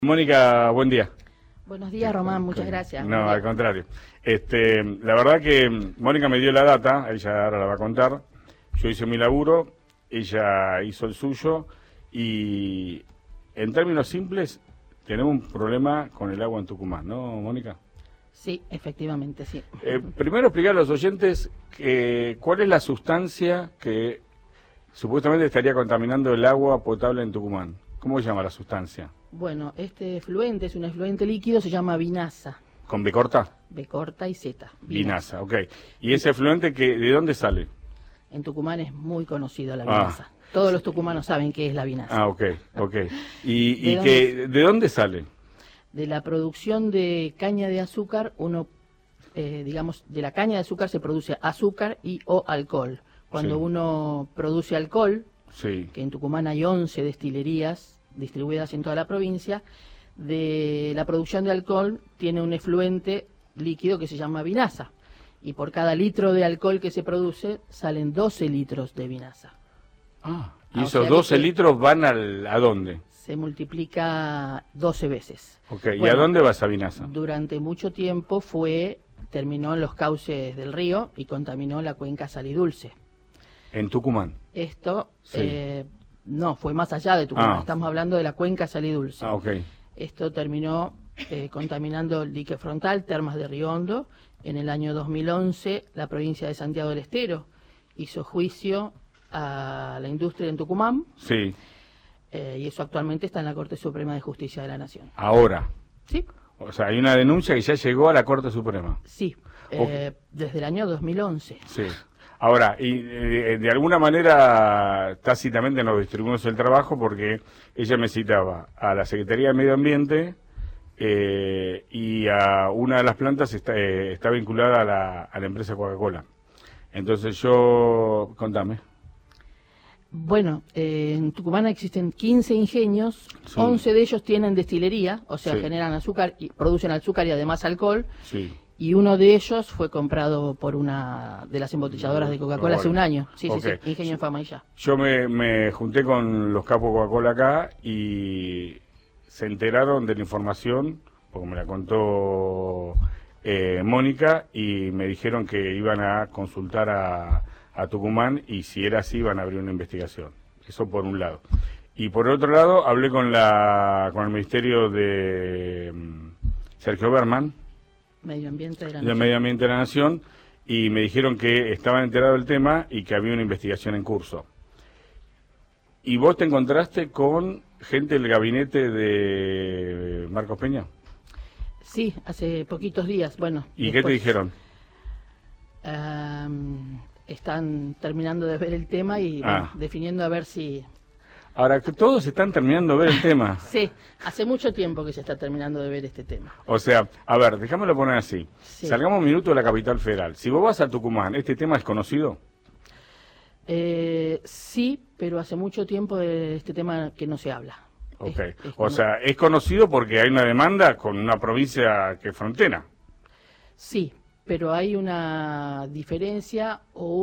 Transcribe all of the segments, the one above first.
Mónica, buen día. Buenos días, Román, muchas gracias. No, al contrario. La verdad que Mónica me dio la data, ella ahora la va a contar. Yo hice mi laburo, ella hizo el suyo y en términos simples tenemos un problema con el agua en Tucumán, ¿no, Mónica? Sí, efectivamente, sí. Primero explicar a los oyentes cuál es la sustancia que supuestamente estaría contaminando el agua potable en Tucumán. ¿Cómo se llama la sustancia? Bueno, este efluente es un efluente líquido, se llama vinaza. ¿Con B corta? B corta y Z. Vinaza, ok. ¿Y ese efluente de dónde sale? En Tucumán es muy conocido la vinaza. Todos los tucumanos saben qué es la vinaza. Ah, ok. ¿De dónde sale? De la producción de caña de azúcar, digamos, de la caña de azúcar se produce azúcar o alcohol. Cuando uno produce alcohol, que en Tucumán hay 11 destilerías distribuidas en toda la provincia, de la producción de alcohol tiene un efluente líquido que se llama vinaza. Y por cada litro de alcohol que se produce, salen 12 litros de vinaza. ¿Y esos 12 litros van a dónde? Se multiplica 12 veces. Ok, ¿y a dónde va esa vinaza? Durante mucho tiempo terminó en los cauces del río y contaminó la cuenca Salidulce. ¿En Tucumán? Esto, no, fue más allá de Tucumán, estamos hablando de la cuenca Salidulce. Esto terminó contaminando el dique frontal, Termas de Río Hondo. En el año 2011, la provincia de Santiago del Estero hizo juicio a la industria en Tucumán. Sí. Y eso actualmente está en la Corte Suprema de Justicia de la Nación. ¿Ahora? Sí. O sea, hay una denuncia que ya llegó a la Corte Suprema. Sí, desde el año 2011. Sí. Ahora, y de alguna manera tácitamente nos distribuimos el trabajo porque ella me citaba a la Secretaría de Medio Ambiente y a una de las plantas está vinculada a la empresa Coca-Cola. Entonces contame. Bueno, en Tucumán existen 15 ingenios, 11 de ellos tienen destilería, o sea, generan azúcar, y producen azúcar y además alcohol. Sí. Y uno de ellos fue comprado por una de las embotelladoras de Coca-Cola hace un año. Sí, Ingenio en Famaillá. Yo me junté con los capos Coca-Cola acá y se enteraron de la información, porque me la contó Mónica, y me dijeron que iban a consultar a Tucumán y si era así iban a abrir una investigación. Eso por un lado. Y por otro lado hablé con el Ministerio de Sergio Berman, Medio Ambiente de la Nación. Medio Ambiente de la Nación, y me dijeron que estaban enterados del tema y que había una investigación en curso. ¿Y vos te encontraste con gente del gabinete de Marcos Peña? Sí, hace poquitos días, bueno. ¿Y qué te dijeron? Están terminando de ver el tema y definiendo a ver si... Ahora, que todos están terminando de ver el tema. Sí, hace mucho tiempo que se está terminando de ver este tema. O sea, a ver, déjamelo poner así. Sí. Salgamos un minuto de la capital federal. Si vos vas a Tucumán, ¿este tema es conocido? Sí, pero hace mucho tiempo de este tema que no se habla. Ok, o sea, es conocido porque hay una demanda con una provincia que frontera. Sí, pero hay una diferencia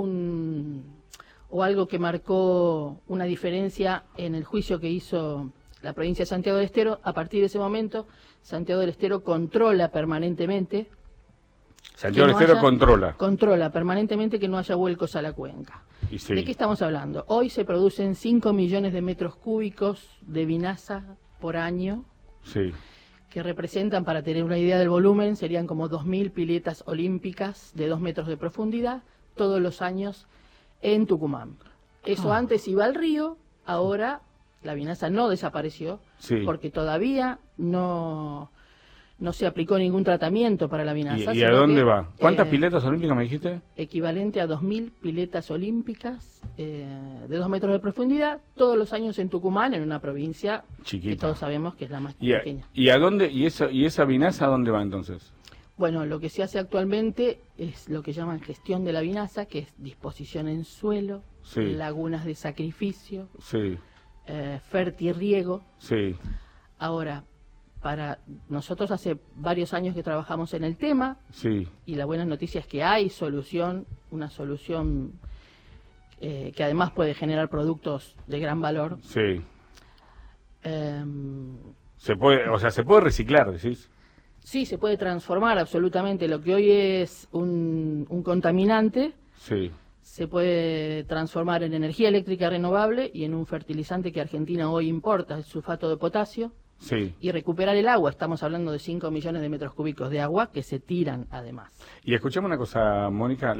o algo que marcó una diferencia en el juicio que hizo la provincia de Santiago del Estero. A partir de ese momento, Santiago del Estero controla permanentemente. Santiago del Estero controla permanentemente que no haya vuelcos a la cuenca. ¿De qué estamos hablando? Hoy se producen 5 millones de metros cúbicos de vinaza por año. Sí. Que representan, para tener una idea del volumen, serían como 2.000 piletas olímpicas de 2 metros de profundidad todos los años en Tucumán. Eso antes iba al río, ahora la vinaza no desapareció, porque todavía no se aplicó ningún tratamiento para la vinaza. ¿Y a dónde va? ¿Cuántas piletas olímpicas me dijiste? Equivalente a 2.000 piletas olímpicas de 2 metros de profundidad todos los años en Tucumán, en una provincia chiquita, que todos sabemos que es la más pequeña. ¿Y a dónde y esa vinaza a dónde va entonces? Bueno, lo que se hace actualmente es lo que llaman gestión de la vinaza, que es disposición en suelo, lagunas de sacrificio, fertirriego. Ahora, para nosotros hace varios años que trabajamos en el tema, y la buena noticia es que hay una solución que además puede generar productos de gran valor. Se puede, o sea, se puede reciclar, decís. Sí, se puede transformar absolutamente. Lo que hoy es un contaminante, sí, se puede transformar en energía eléctrica renovable y en un fertilizante que Argentina hoy importa, el sulfato de potasio. Sí. Y recuperar el agua. Estamos hablando de 5 millones de metros cúbicos de agua que se tiran además. Y escuchame una cosa, Mónica,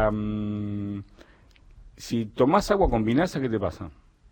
si tomás agua con vinaza, ¿qué te pasa?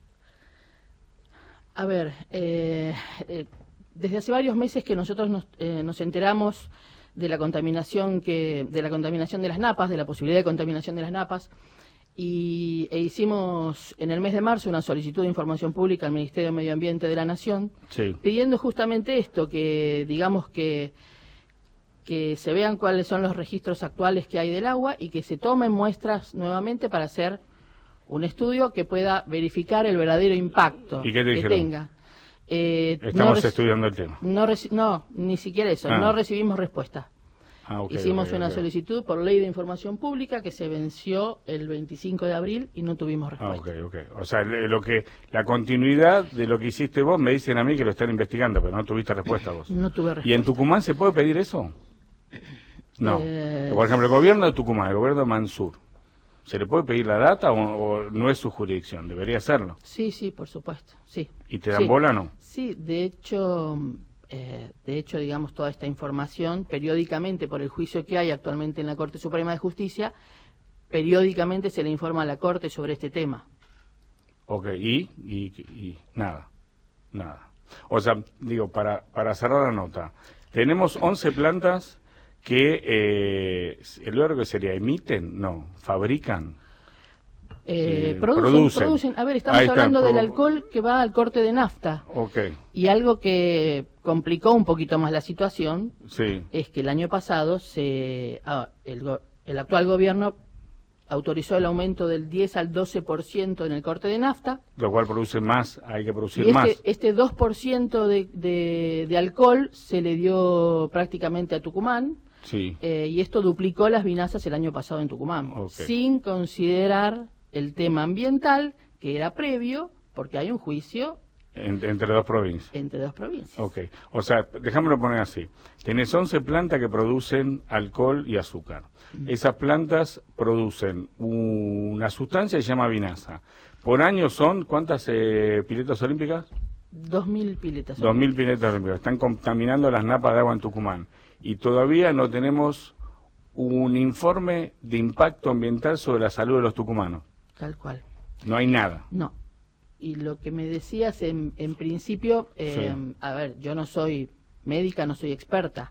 A ver, desde hace varios meses que nosotros nos enteramos de la contaminación de las napas, de la posibilidad de contaminación de las napas, e hicimos en el mes de marzo una solicitud de información pública al Ministerio de Medio Ambiente de la Nación, sí, pidiendo justamente esto, que digamos que se vean cuáles son los registros actuales que hay del agua y que se tomen muestras nuevamente para hacer un estudio que pueda verificar el verdadero impacto ¿Y qué te que tenga. Estamos estudiando el tema. No, ni siquiera eso, no recibimos respuesta. Okay, Hicimos una solicitud por ley de información pública que se venció el 25 de abril y no tuvimos respuesta. O sea, la continuidad de lo que hiciste vos, me dicen a mí que lo están investigando, pero no tuviste respuesta vos. No tuve respuesta. ¿Y en Tucumán se puede pedir eso? No. Por ejemplo, el gobierno de Tucumán, el gobierno de Mansur, ¿se le puede pedir la data o no es su jurisdicción? Debería hacerlo. Sí, por supuesto, sí. ¿Y te dan bola o no? Sí, de hecho, digamos, toda esta información, periódicamente, por el juicio que hay actualmente en la Corte Suprema de Justicia, periódicamente se le informa a la Corte sobre este tema. Ok, y nada. O sea, digo, para cerrar la nota, tenemos 11 plantas que, el lugar que sería, emiten, no, fabrican. Producen. A ver, estamos hablando del alcohol que va al corte de nafta. Okay. Y algo que complicó un poquito más la situación es que el año pasado el actual gobierno autorizó el aumento del 10 al 12% en el corte de nafta. Lo cual produce más, hay que producir más. Este 2% de alcohol se le dio prácticamente a Tucumán. Sí. Y esto duplicó las vinazas el año pasado en Tucumán, sin considerar el tema ambiental, que era previo, porque hay un juicio entre dos provincias. Ok, o sea, dejámoslo poner así. Tenés 11 plantas que producen alcohol y azúcar. Esas plantas producen una sustancia que se llama vinaza. Por año son, ¿cuántas piletas olímpicas? 2.000 piletas olímpicas. 2.000 piletas olímpicas. Están contaminando las napas de agua en Tucumán. Y todavía no tenemos un informe de impacto ambiental sobre la salud de los tucumanos. Tal cual. No hay nada. No. Y lo que me decías en principio, a ver, yo no soy médica, no soy experta,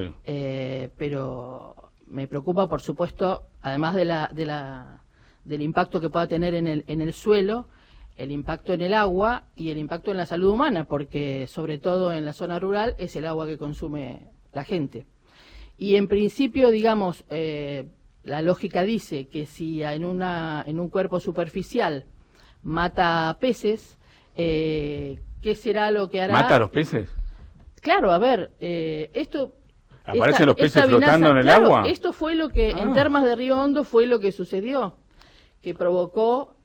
pero me preocupa, por supuesto, además del impacto que pueda tener en el suelo, el impacto en el agua y el impacto en la salud humana, porque sobre todo en la zona rural es el agua que consume la gente. Y en principio, digamos, la lógica dice que si en un cuerpo superficial mata peces, ¿qué será lo que hará? ¿Mata a los peces? Claro, a ver, esto... ¿Aparecen los peces flotando en el agua? Esto fue lo que, en Termas de Río Hondo, fue lo que sucedió, que provocó,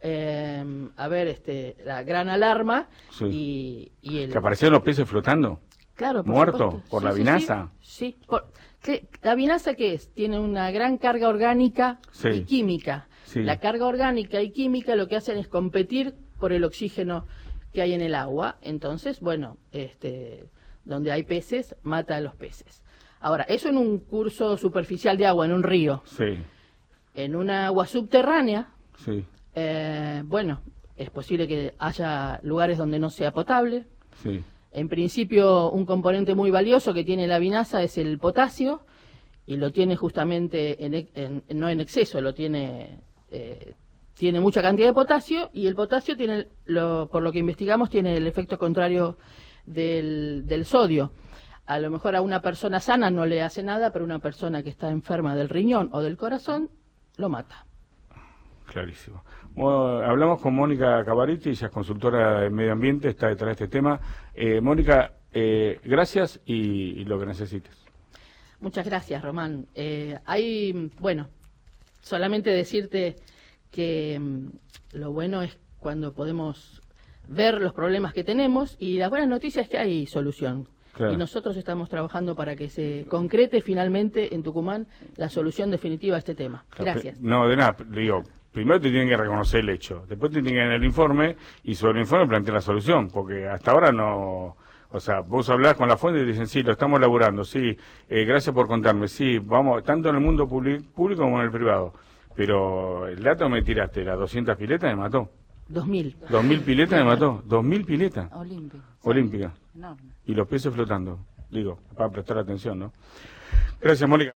la gran alarma y ¿Que aparecieron los peces flotando? Claro, ¿Muertos por la vinaza? Sí. ¿La vinaza qué es? Tiene una gran carga orgánica y química. Sí. La carga orgánica y química lo que hacen es competir por el oxígeno que hay en el agua. Entonces, bueno, donde hay peces, mata a los peces. Ahora, eso en un curso superficial de agua, en un río. Sí. En una agua subterránea, sí. Bueno, es posible que haya lugares donde no sea potable. Sí. En principio, un componente muy valioso que tiene la vinaza es el potasio, y lo tiene justamente, no en exceso, tiene mucha cantidad de potasio, y el potasio tiene, por lo que investigamos, tiene el efecto contrario del sodio. A lo mejor a una persona sana no le hace nada, pero una persona que está enferma del riñón o del corazón, lo mata. Clarísimo. Bueno, hablamos con Mónica Cavariti, ella es consultora de medio ambiente, está detrás de este tema. Mónica, gracias y lo que necesites. Muchas gracias, Román. Solamente decirte que lo bueno es cuando podemos ver los problemas que tenemos, y la buena noticia es que hay solución. Claro. Y nosotros estamos trabajando para que se concrete finalmente en Tucumán la solución definitiva a este tema. Gracias. No, de nada, digo, primero te tienen que reconocer el hecho, después te tienen que dar el informe y sobre el informe plantear la solución, porque hasta ahora no, o sea, vos hablás con la fuente y dicen, sí, lo estamos laburando, sí, gracias por contarme, sí, vamos, tanto en el mundo público como en el privado, pero el dato me tiraste, las 200 piletas me mató. 2000. 2000 piletas me mató, 2000 piletas. Olímpica. Y los peces flotando, digo, para prestar atención, ¿no? Gracias, Mónica.